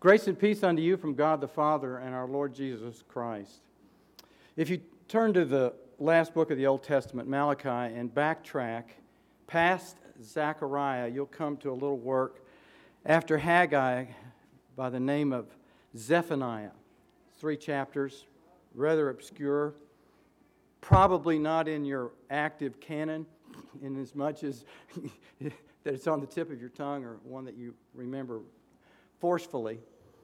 Grace and peace unto you from God the Father and our Lord Jesus Christ. If you turn to the last book of the Old Testament, Malachi, and backtrack past Zechariah, you'll come to a little work after Haggai by the name of Zephaniah. 3 chapters, rather obscure, probably not in your active canon in as much as that it's on the tip of your tongue or one that you remember forcefully.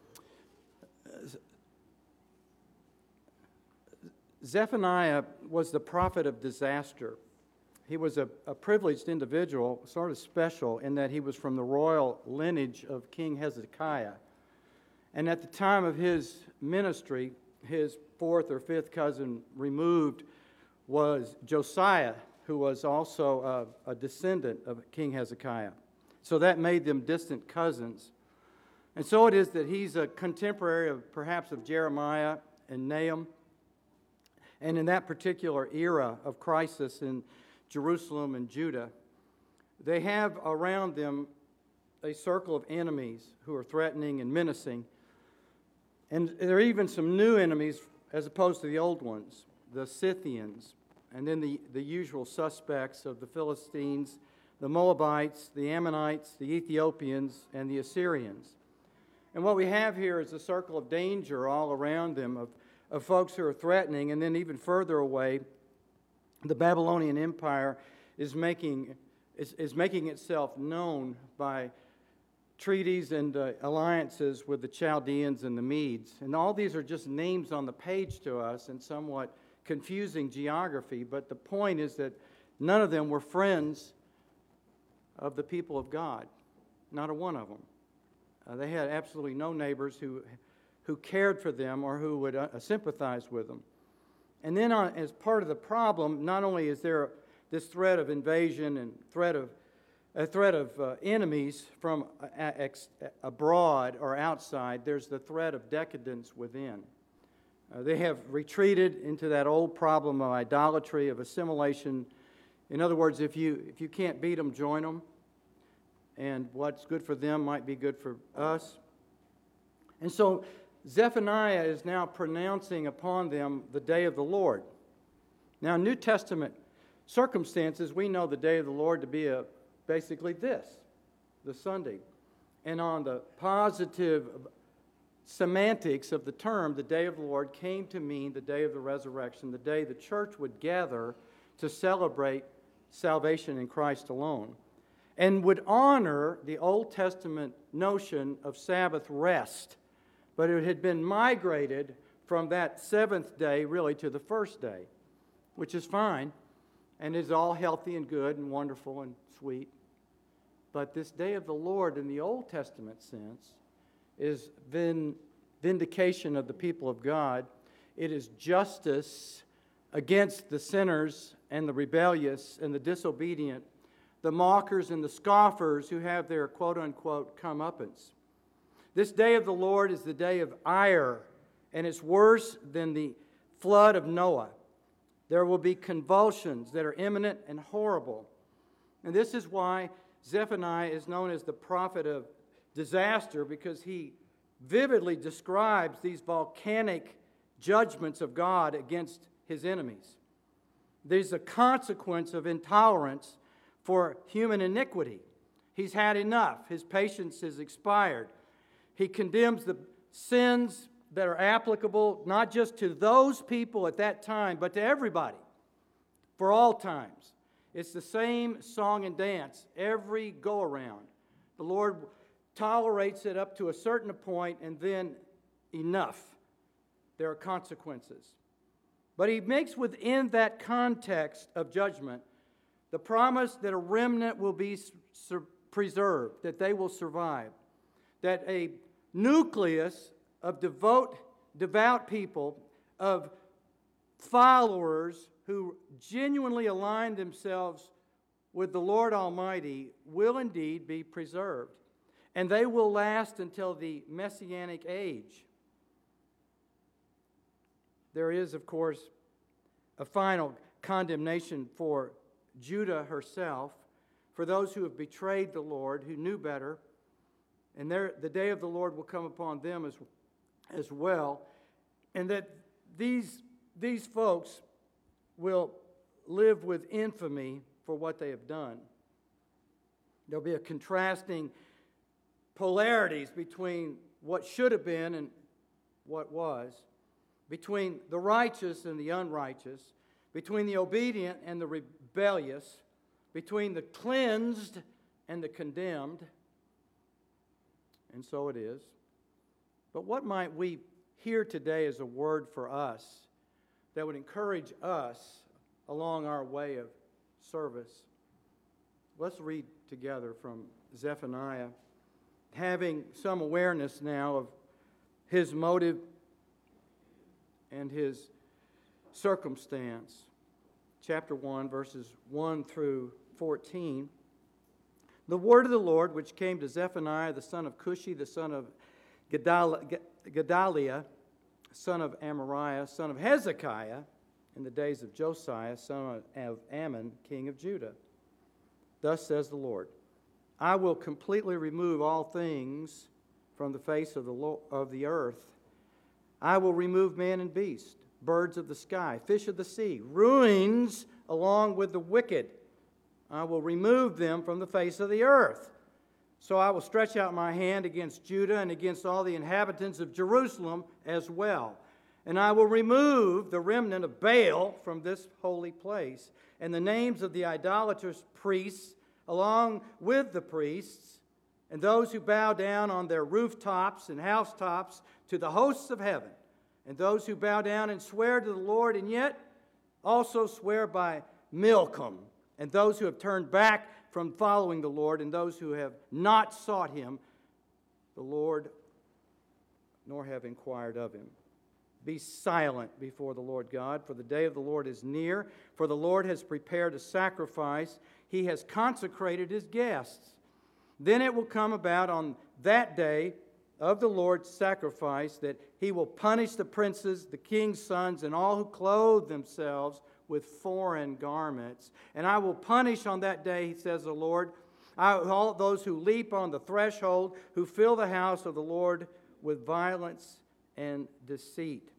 Zephaniah was the prophet of disaster. He was a privileged individual, sort of special, in that he was from the royal lineage of King Hezekiah. And at the time of his ministry, his fourth or fifth cousin removed was Josiah, who was also a descendant of King Hezekiah. So that made them distant cousins. And so it is that he's a contemporary of perhaps of Jeremiah and Nahum. And in that particular era of crisis in Jerusalem and Judah, they have around them a circle of enemies who are threatening and menacing. And there are even some new enemies as opposed to the old ones, the Scythians, and then the usual suspects of the Philistines, the Moabites, the Ammonites, the Ethiopians, and the Assyrians. And what we have here is a circle of danger all around them of folks who are threatening, and then even further away, the Babylonian Empire is making itself known by treaties and alliances with the Chaldeans and the Medes. And all these are just names on the page to us and somewhat confusing geography, but the point is that none of them were friends of the people of God, not a one of them. They had absolutely no neighbors who cared for them or who would sympathize with them. And then as part of the problem, not only is there this threat of invasion and a threat of enemies from abroad or outside, there's the threat of decadence within. They have retreated into that old problem of idolatry, of assimilation. In other words, if you can't beat them, join them. And what's good for them might be good for us. And so Zephaniah is now pronouncing upon them the day of the Lord. Now, in New Testament circumstances, we know the day of the Lord to be basically this, the Sunday. And on the positive semantics of the term, the day of the Lord came to mean the day of the resurrection, the day the church would gather to celebrate salvation in Christ alone, and would honor the Old Testament notion of Sabbath rest. But it had been migrated from that seventh day really to the first day, which is fine and is all healthy and good and wonderful and sweet. But this day of the Lord in the Old Testament sense is vindication of the people of God. It is justice against the sinners and the rebellious and the disobedient, the mockers and the scoffers who have their quote-unquote comeuppance. This day of the Lord is the day of ire, and it's worse than the flood of Noah. There will be convulsions that are imminent and horrible. And this is why Zephaniah is known as the prophet of disaster, because he vividly describes these volcanic judgments of God against his enemies. There's a consequence of intolerance for human iniquity. He's had enough. His patience has expired. He condemns the sins that are applicable not just to those people at that time, but to everybody for all times. It's the same song and dance every go-around. The Lord tolerates it up to a certain point, and then enough. There are consequences. But he makes within that context of judgment the promise that a remnant will be preserved, that they will survive, that a nucleus of devout people, of followers who genuinely align themselves with the Lord Almighty will indeed be preserved. And they will last until the Messianic age. There is, of course, a final condemnation for Judah herself, for those who have betrayed the Lord, who knew better, and the day of the Lord will come upon them as well, and that these folks will live with infamy for what they have done. There'll be a contrasting polarities between what should have been and what was, between the righteous and the unrighteous, between the obedient and the rebellious, between the cleansed and the condemned. And so it is. But what might we hear today as a word for us that would encourage us along our way of service? Let's read together from Zephaniah, having some awareness now of his motive and his circumstance. Chapter 1, verses 1 through 14. The word of the Lord which came to Zephaniah, the son of Cushi, the son of Gedaliah, son of Amariah, son of Hezekiah, in the days of Josiah, son of Ammon, king of Judah. Thus says the Lord, I will completely remove all things from the face of the earth. I will remove man and beast, birds of the sky, fish of the sea, ruins along with the wicked. I will remove them from the face of the earth. So I will stretch out my hand against Judah and against all the inhabitants of Jerusalem as well. And I will remove the remnant of Baal from this holy place, and the names of the idolatrous priests, along with the priests, and those who bow down on their rooftops and housetops to the hosts of heaven, and those who bow down and swear to the Lord, and yet also swear by Milcom, and those who have turned back from following the Lord, and those who have not sought him, the Lord, nor have inquired of him. Be silent before the Lord God, for the day of the Lord is near, for the Lord has prepared a sacrifice. He has consecrated his guests. Then it will come about on that day of the Lord's sacrifice that he will punish the princes, the king's sons, and all who clothe themselves with foreign garments. And I will punish on that day, says the Lord, all those who leap on the threshold, who fill the house of the Lord with violence and deceit.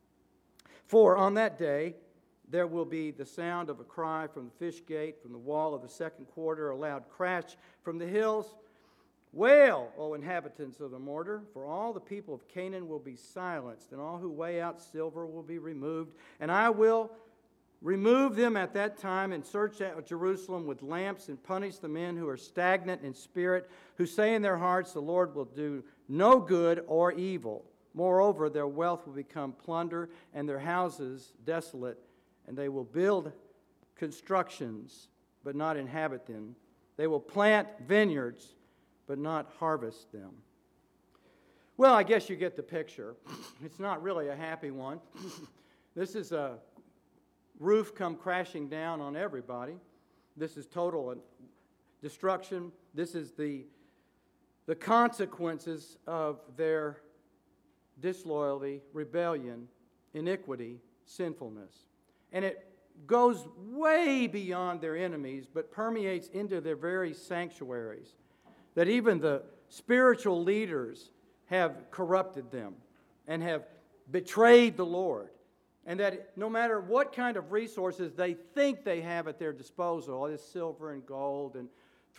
For on that day there will be the sound of a cry from the fish gate, from the wall of the second quarter, a loud crash from the hills. Wail, O inhabitants of the mortar, for all the people of Canaan will be silenced, and all who weigh out silver will be removed. And I will remove them at that time and search out Jerusalem with lamps and punish the men who are stagnant in spirit, who say in their hearts, the Lord will do no good or evil. Moreover, their wealth will become plunder and their houses desolate, and they will build constructions but not inhabit them. They will plant vineyards but not harvest them. Well, I guess you get the picture. It's not really a happy one. This is a roof come crashing down on everybody. This is total destruction. This is the consequences of their disloyalty, rebellion, iniquity, sinfulness. And it goes way beyond their enemies, but permeates into their very sanctuaries. That even the spiritual leaders have corrupted them and have betrayed the Lord. And that no matter what kind of resources they think they have at their disposal, all this silver and gold and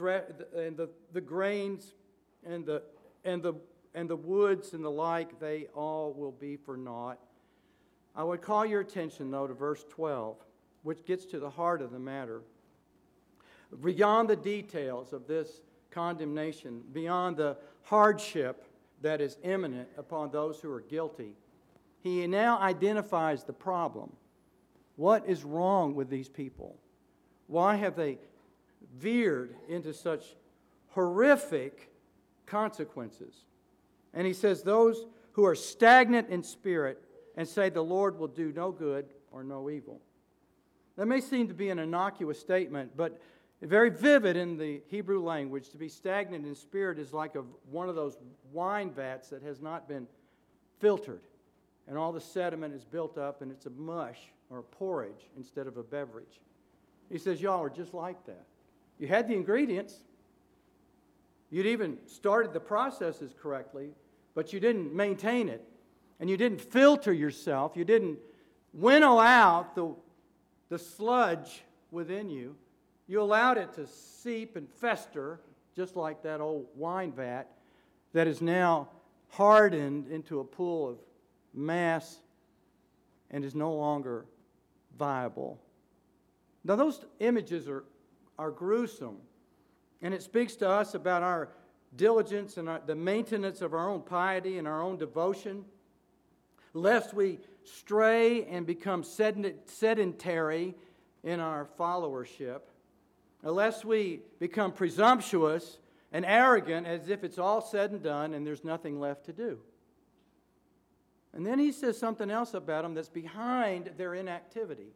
the grains and the woods and the like, they all will be for naught. I would call your attention, though, to verse 12, which gets to the heart of the matter. Beyond the details of this condemnation, beyond the hardship that is imminent upon those who are guilty, he now identifies the problem. What is wrong with these people? Why have they veered into such horrific consequences? And he says, those who are stagnant in spirit and say the Lord will do no good or no evil. That may seem to be an innocuous statement, but very vivid in the Hebrew language. To be stagnant in spirit is like one of those wine vats that has not been filtered, and all the sediment is built up, and it's a mush or a porridge instead of a beverage. He says, y'all are just like that. You had the ingredients, You'd even started the processes correctly, but you didn't maintain it. And you didn't filter yourself. You didn't winnow out the sludge within you. You allowed it to seep and fester, just like that old wine vat that is now hardened into a pool of mass and is no longer viable. Now, those images are gruesome, and it speaks to us about our diligence and the maintenance of our own piety and our own devotion, lest we stray and become sedentary in our followership, unless we become presumptuous and arrogant as if it's all said and done and there's nothing left to do. And then he says something else about them that's behind their inactivity.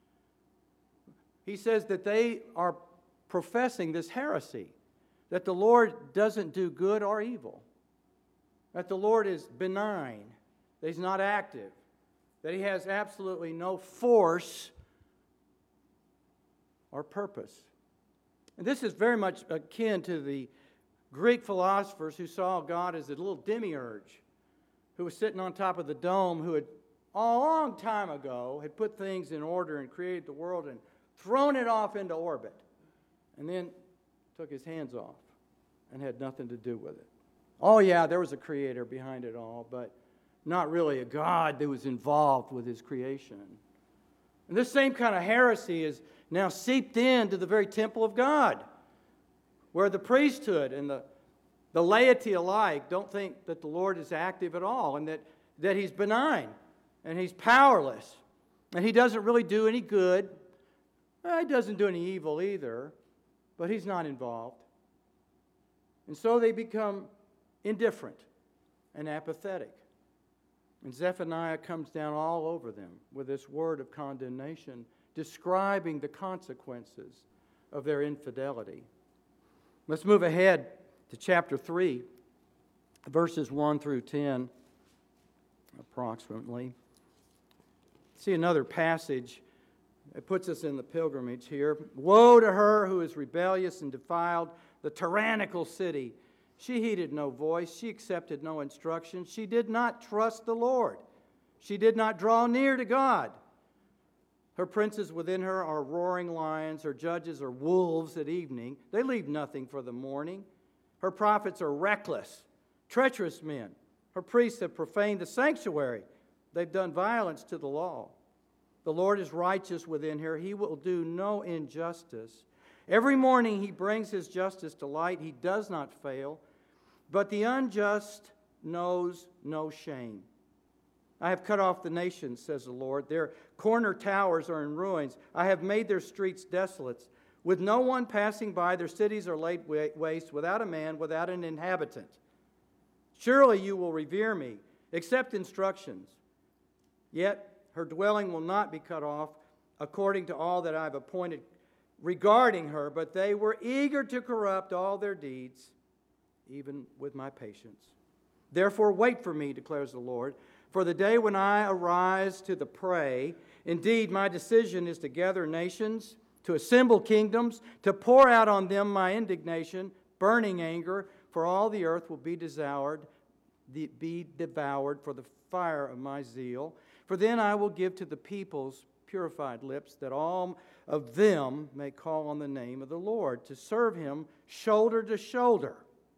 He says that they are professing this heresy, that the Lord doesn't do good or evil, that the Lord is benign, that He's not active, that He has absolutely no force or purpose. And this is very much akin to the Greek philosophers who saw God as a little demiurge who was sitting on top of the dome, who had a long time ago had put things in order and created the world and thrown it off into orbit, and then took his hands off and had nothing to do with it. Oh yeah, there was a creator behind it all, but not really a God that was involved with his creation. And this same kind of heresy is now seeped into the very temple of God, where the priesthood and the laity alike don't think that the Lord is active at all, and that He's benign and He's powerless and He doesn't really do any good. He doesn't do any evil either, but He's not involved. And so they become indifferent and apathetic. And Zephaniah comes down all over them with this word of condemnation, describing the consequences of their infidelity. Let's move ahead to chapter 3, verses 1 through 10, approximately. See another passage. It puts us in the pilgrimage here. Woe to her who is rebellious and defiled, the tyrannical city. She heeded no voice. She accepted no instruction. She did not trust the Lord. She did not draw near to God. Her princes within her are roaring lions. Her judges are wolves at evening. They leave nothing for the morning. Her prophets are reckless, treacherous men. Her priests have profaned the sanctuary. They've done violence to the law. The Lord is righteous within her. He will do no injustice. Every morning He brings His justice to light. He does not fail. But the unjust knows no shame. I have cut off the nations, says the Lord. Their corner towers are in ruins. I have made their streets desolate. With no one passing by, their cities are laid waste, without a man, without an inhabitant. Surely you will revere me, accept instructions. Yet her dwelling will not be cut off, according to all that I have appointed regarding her, but they were eager to corrupt all their deeds, even with my patience. Therefore wait for me, declares the Lord, for the day when I arise to the prey. Indeed, my decision is to gather nations, to assemble kingdoms, to pour out on them my indignation, burning anger, for all the earth will be devoured for the fire of my zeal. For then I will give to the peoples purified lips, that all of them may call on the name of the Lord, to serve Him shoulder to shoulder.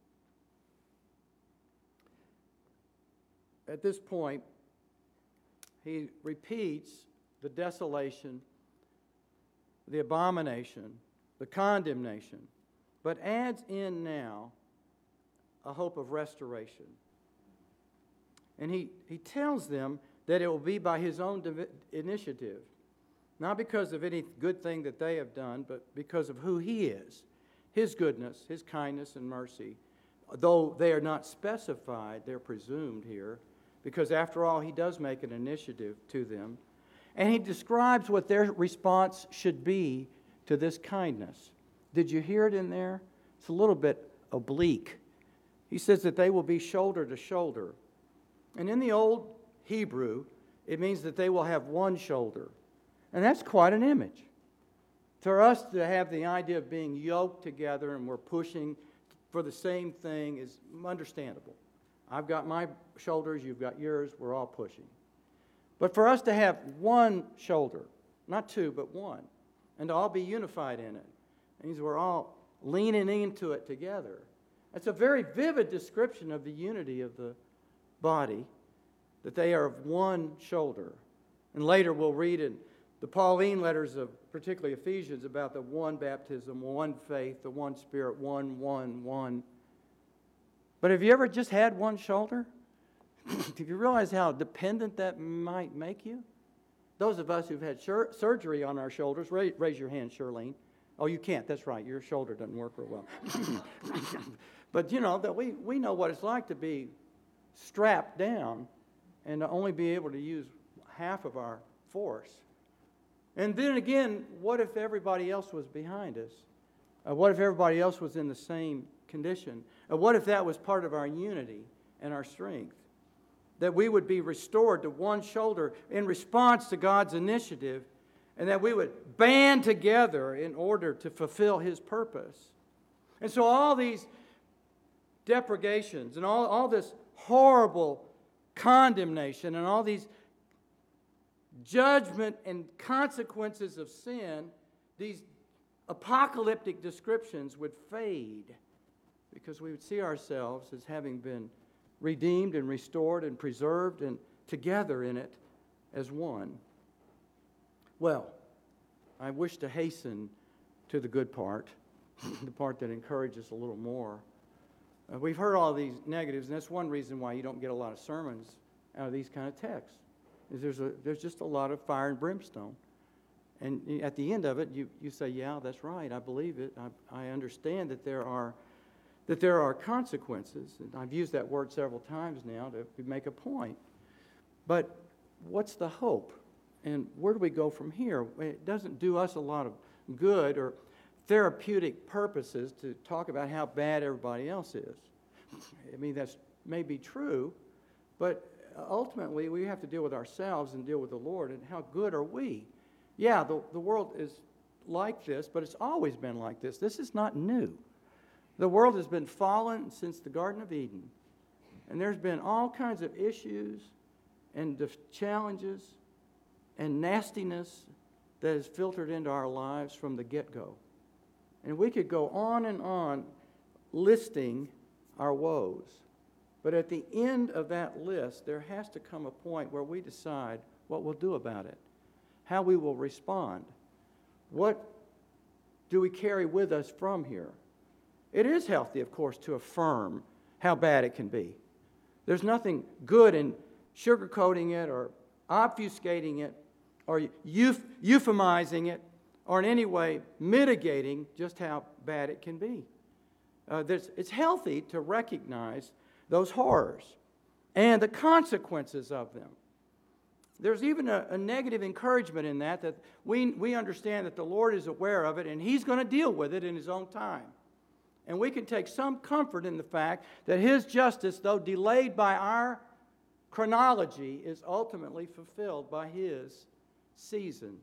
At this point, he repeats the desolation, the abomination, the condemnation, but adds in now a hope of restoration. And he tells them that it will be by His own initiative, not because of any good thing that they have done, but because of who He is, His goodness, His kindness and mercy. Though they are not specified, they're presumed here, because after all, He does make an initiative to them. And He describes what their response should be to this kindness. Did you hear it in there? It's a little bit oblique. He says that they will be shoulder to shoulder. And in the old Hebrew, it means that they will have one shoulder. And that's quite an image. For us to have the idea of being yoked together and we're pushing for the same thing is understandable. I've got my shoulders, you've got yours, we're all pushing. But for us to have one shoulder, not two, but one, and to all be unified in it, means we're all leaning into it together. It's a very vivid description of the unity of the body, that they are of one shoulder. And later we'll read in the Pauline letters of particularly Ephesians about the one baptism, one faith, the one Spirit, one. But have you ever just had one shoulder? Do you realize how dependent that might make you? Those of us who've had surgery on our shoulders, raise your hand, Shirlene. Oh, you can't. That's right. Your shoulder doesn't work real well. But you know that we know what it's like to be strapped down and to only be able to use half of our force. And then again, what if everybody else was behind us? What if everybody else was in the same condition? What if that was part of our unity and our strength? That we would be restored to one shoulder in response to God's initiative, and that we would band together in order to fulfill His purpose. And so all these depredations and all this horrible condemnation and all these judgment and consequences of sin, these apocalyptic descriptions would fade because we would see ourselves as having been redeemed and restored and preserved and together in it as one. Well, I wish to hasten to the good part, the part that encourages a little more. We've heard all these negatives, and that's one reason why you don't get a lot of sermons out of these kind of texts. Is there's just a lot of fire and brimstone. And at the end of it, you say, yeah, that's right, I believe it. I understand that there are consequences. And I've used that word several times now to make a point. But what's the hope? And where do we go from here? It doesn't do us a lot of good or therapeutic purposes to talk about how bad everybody else is. I mean, that's maybe true, but ultimately we have to deal with ourselves and deal with the Lord. And how good are we? Yeah, the world is like this, but it's always been like this. This is not new. The world has been fallen since the Garden of Eden. And there's been all kinds of issues and challenges and nastiness that has filtered into our lives from the get-go. And we could go on and on listing our woes. But at the end of that list, there has to come a point where we decide what we'll do about it, how we will respond. What do we carry with us from here? It is healthy, of course, to affirm how bad it can be. There's nothing good in sugarcoating it or obfuscating it or euphemizing it or in any way mitigating just how bad it can be. It's healthy to recognize those horrors and the consequences of them. There's even a negative encouragement in that we understand that the Lord is aware of it and He's going to deal with it in His own time. And we can take some comfort in the fact that His justice, though delayed by our chronology, is ultimately fulfilled by His season.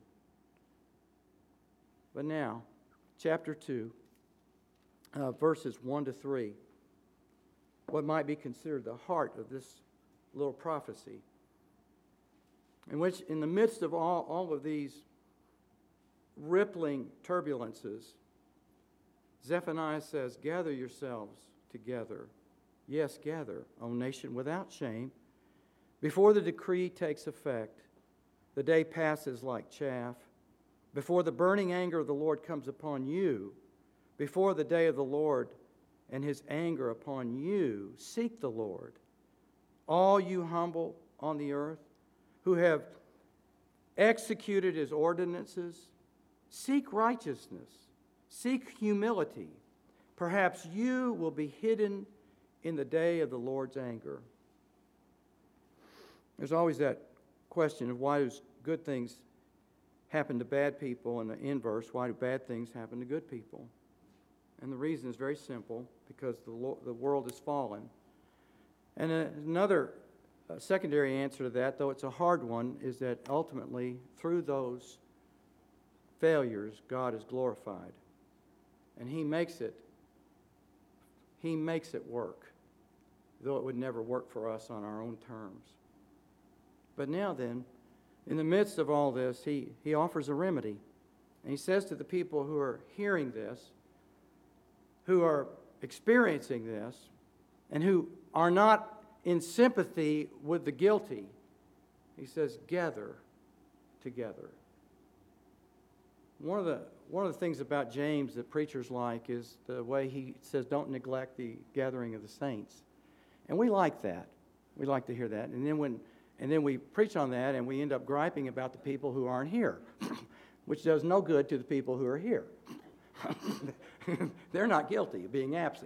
But now, chapter 2, verses 1 to 3, what might be considered the heart of this little prophecy, in which, in the midst of all of these rippling turbulences, Zephaniah says, gather yourselves together. Yes, gather, O nation, without shame. Before the decree takes effect, the day passes like chaff. Before the burning anger of the Lord comes upon you, before the day of the Lord and His anger upon you, seek the Lord. All you humble on the earth, who have executed His ordinances, seek righteousness, seek humility. Perhaps you will be hidden in the day of the Lord's anger. There's always that question of why do good things happen to bad people, and the inverse, why do bad things happen to good people? And the reason is very simple, because the world is fallen. And another secondary answer to that, though it's a hard one, is that ultimately, through those failures, God is glorified. And He makes it He makes it work, though it would never work for us on our own terms. But now then, in the midst of all this, he offers a remedy. And he says to the people who are hearing this, who are experiencing this, and who are not in sympathy with the guilty, he says, gather together. One of the things about James that preachers like is the way he says, don't neglect the gathering of the saints. And we like that. We like to hear that. And then we preach on that, and we end up griping about the people who aren't here, which does no good to the people who are here. They're not guilty of being absent.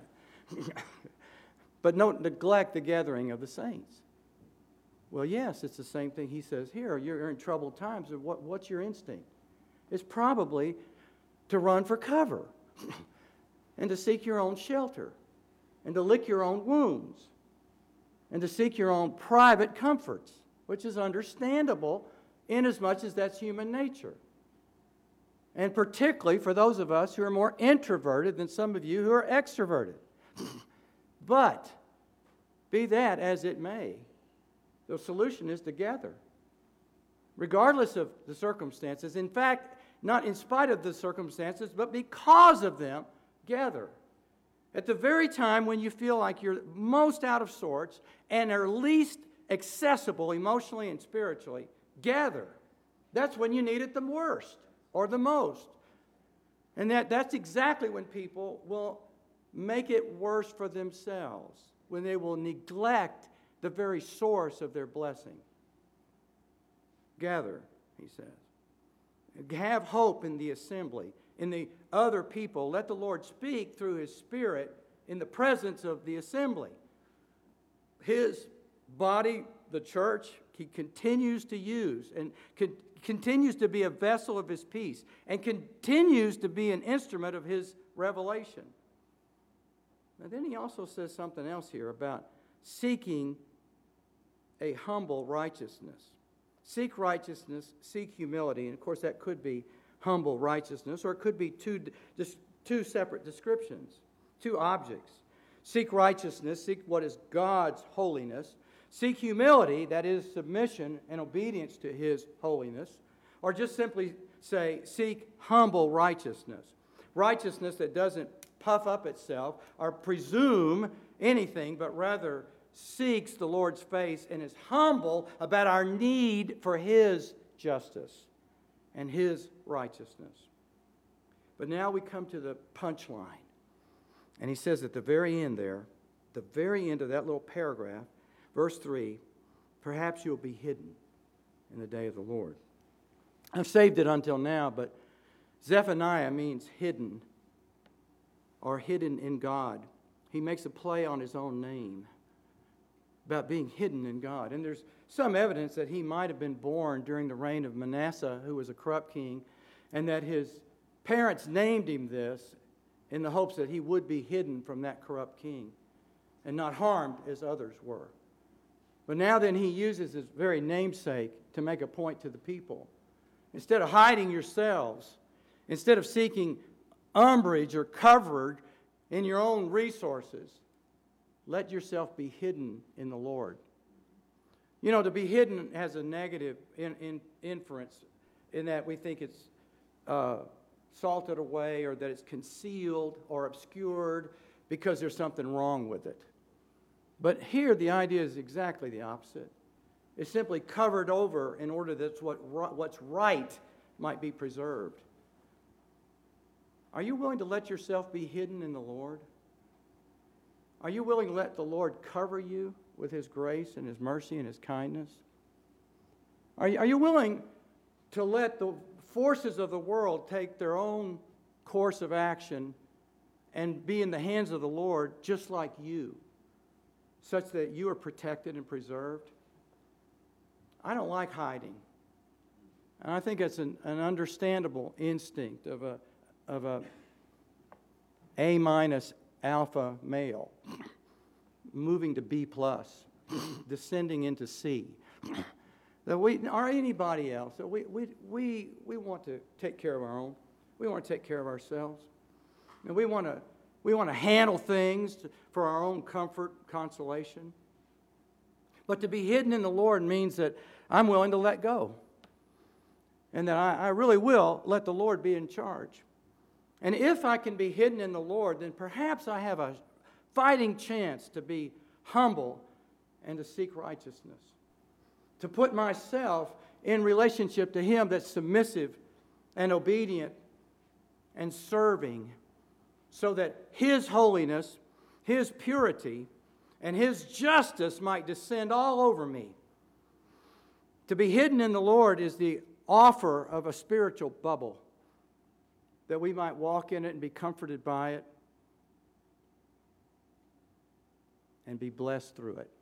But don't neglect the gathering of the saints. Well, yes, it's the same thing he says here. You're in troubled times. What's your instinct? It's probably to run for cover and to seek your own shelter and to lick your own wounds and to seek your own private comforts, which is understandable inasmuch as that's human nature. And particularly for those of us who are more introverted than some of you who are extroverted. But, be that as it may, the solution is to gather. Regardless of the circumstances, in fact, not in spite of the circumstances, but because of them, gather. At the very time when you feel like you're most out of sorts and are least accessible emotionally and spiritually, gather. That's when you need it the worst or the most. And that's exactly when people will make it worse for themselves, when they will neglect the very source of their blessing. Gather, he says. Have hope in the assembly, in the other people. Let the Lord speak through His Spirit in the presence of the assembly. His body, the church, He continues to use and continues to be a vessel of His peace and continues to be an instrument of His revelation. Now then he also says something else here about seeking a humble righteousness. Seek righteousness, seek humility. And of course that could be humble righteousness, or it could be two separate descriptions, two objects. Seek righteousness, seek what is God's holiness. Seek humility, that is submission and obedience to His holiness. Or just simply say, seek humble righteousness. Righteousness that doesn't puff up itself or presume anything, but rather seeks the Lord's face and is humble about our need for His justice and His righteousness. But now we come to the punchline. And he says at the very end there, the very end of that little paragraph, verse 3, perhaps you'll be hidden in the day of the Lord. I've saved it until now, but Zephaniah means hidden or hidden in God. He makes a play on his own name about being hidden in God. And there's some evidence that he might have been born during the reign of Manasseh, who was a corrupt king, and that his parents named him this in the hopes that he would be hidden from that corrupt king and not harmed as others were. But now then he uses his very namesake to make a point to the people. Instead of hiding yourselves, instead of seeking umbrage or covered in your own resources, let yourself be hidden in the Lord. You know, to be hidden has a negative inference in that we think it's salted away or that it's concealed or obscured because there's something wrong with it. But here the idea is exactly the opposite. It's simply covered over in order that what's right might be preserved. Are you willing to let yourself be hidden in the Lord? Are you willing to let the Lord cover you with His grace and His mercy and His kindness? Are you willing to let the forces of the world take their own course of action and be in the hands of the Lord just like you, such that you are protected and preserved? I don't like hiding. And I think it's an understandable instinct of a A- alpha male moving to B+, descending into C. That we, or anybody else, that we want to take care of our own. We want to take care of ourselves. And we want We want to handle things for our own comfort, consolation. But to be hidden in the Lord means that I'm willing to let go. And that I really will let the Lord be in charge. And if I can be hidden in the Lord, then perhaps I have a fighting chance to be humble and to seek righteousness. To put myself in relationship to Him that's submissive and obedient and serving, so that His holiness, His purity, and His justice might descend all over me. To be hidden in the Lord is the offer of a spiritual bubble, that we might walk in it and be comforted by it and be blessed through it.